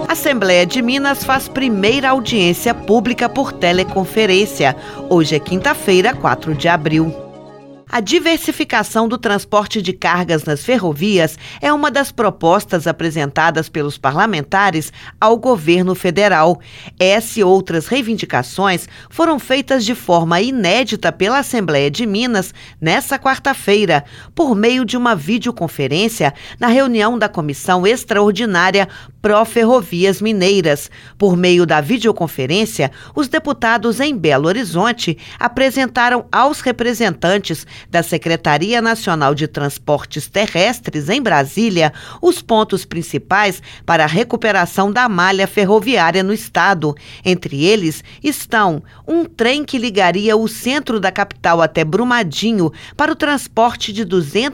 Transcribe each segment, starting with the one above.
A Assembleia de Minas faz primeira audiência pública por teleconferência. Hoje é quinta-feira, 4 de abril. A diversificação do transporte de cargas nas ferrovias é uma das propostas apresentadas pelos parlamentares ao governo federal. Essa e outras reivindicações foram feitas de forma inédita pela Assembleia de Minas nesta quarta-feira, por meio de uma videoconferência na reunião da Comissão Extraordinária Pró-Ferrovias Mineiras. Por meio da videoconferência, os deputados em Belo Horizonte apresentaram aos representantes da Secretaria Nacional de Transportes Terrestres, em Brasília, os pontos principais para a recuperação da malha ferroviária no estado. Entre eles estão um trem que ligaria o centro da capital até Brumadinho para o transporte de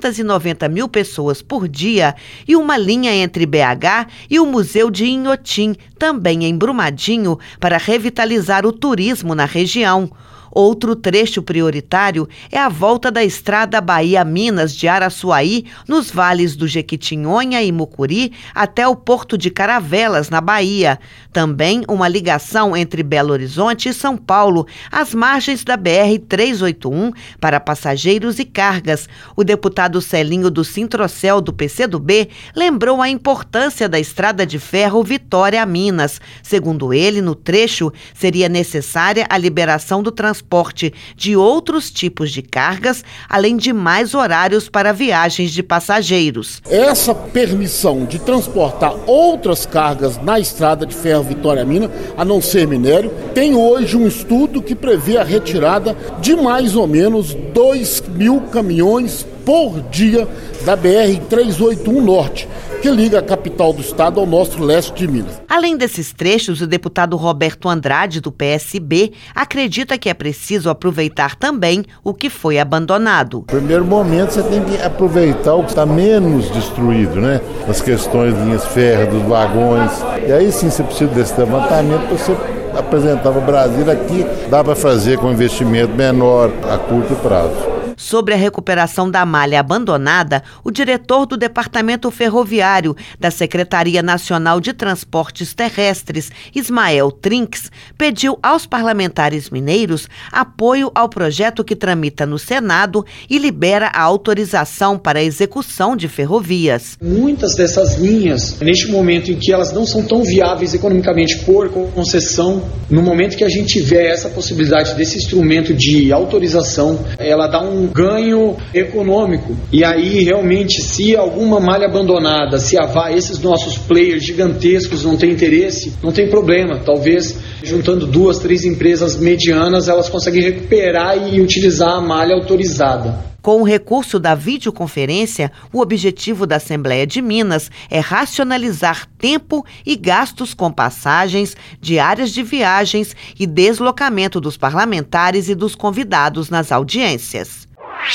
290 mil pessoas por dia e uma linha entre BH e o Museu de Inhotim, também em Brumadinho, para revitalizar o turismo na região. Outro trecho prioritário é a volta da estrada Bahia-Minas de Araçuaí, nos vales do Jequitinhonha e Mucuri, até o Porto de Caravelas, na Bahia. Também uma ligação entre Belo Horizonte e São Paulo, às margens da BR-381, para passageiros e cargas. O deputado Celinho do Sintrocel, do PCdoB, lembrou a importância da estrada de ferro Vitória-Minas. Segundo ele, no trecho, seria necessária a liberação do transporte de outros tipos de cargas, além de mais horários para viagens de passageiros. Essa permissão de transportar outras cargas na estrada de ferro Vitória-Minas, a não ser minério, tem hoje um estudo que prevê a retirada de mais ou menos 2.000 caminhões por dia da BR-381 Norte, que liga a capital do estado ao nosso leste de Minas. Além desses trechos, o deputado Roberto Andrade, do PSB, acredita que é preciso aproveitar também o que foi abandonado. No primeiro momento, você tem que aproveitar o que está menos destruído, né? As questões de linhas férreas, dos vagões. E aí sim, você precisa desse levantamento para você apresentar para o Brasil. Aqui dá para fazer com investimento menor a curto prazo. Sobre a recuperação da malha abandonada, o diretor do Departamento Ferroviário da Secretaria Nacional de Transportes Terrestres, Ismael Trinques, pediu aos parlamentares mineiros apoio ao projeto que tramita no Senado e libera a autorização para a execução de ferrovias. Muitas dessas linhas, neste momento em que elas não são tão viáveis economicamente por concessão, no momento que a gente tiver essa possibilidade desse instrumento de autorização, ela dá um ganho econômico. E aí, realmente, se alguma malha abandonada, se esses nossos players gigantescos não têm interesse, não tem problema. Talvez, juntando 2, 3 empresas medianas, elas conseguem recuperar e utilizar a malha autorizada. Com o recurso da videoconferência, o objetivo da Assembleia de Minas é racionalizar tempo e gastos com passagens, diárias de viagens e deslocamento dos parlamentares e dos convidados nas audiências.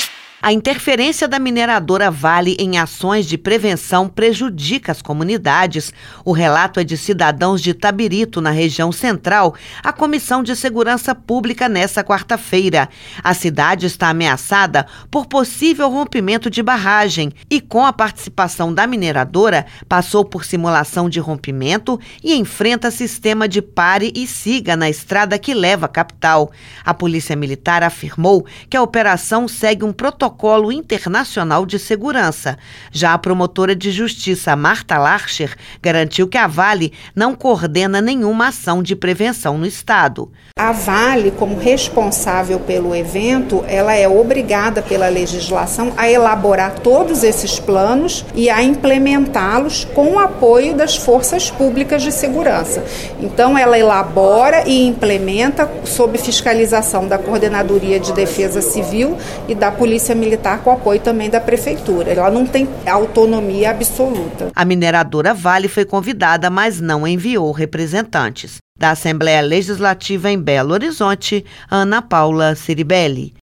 A interferência da mineradora Vale em ações de prevenção prejudica as comunidades. O relato é de cidadãos de Itabirito, na região central, à Comissão de Segurança Pública nesta quarta-feira. A cidade está ameaçada por possível rompimento de barragem e, com a participação da mineradora, passou por simulação de rompimento e enfrenta sistema de pare e siga na estrada que leva à capital. A Polícia Militar afirmou que a operação segue um protocolo internacional de segurança. Já a promotora de justiça Marta Larcher garantiu que a Vale não coordena nenhuma ação de prevenção no estado. A Vale, como responsável pelo evento, ela é obrigada pela legislação a elaborar todos esses planos e a implementá-los com o apoio das forças públicas de segurança. Então, ela elabora e implementa sob fiscalização da Coordenadoria de Defesa Civil e da Polícia Militar, com apoio também da Prefeitura. Ela não tem autonomia absoluta. A mineradora Vale foi convidada, mas não enviou representantes. Da Assembleia Legislativa em Belo Horizonte, Ana Paula Ciribelli.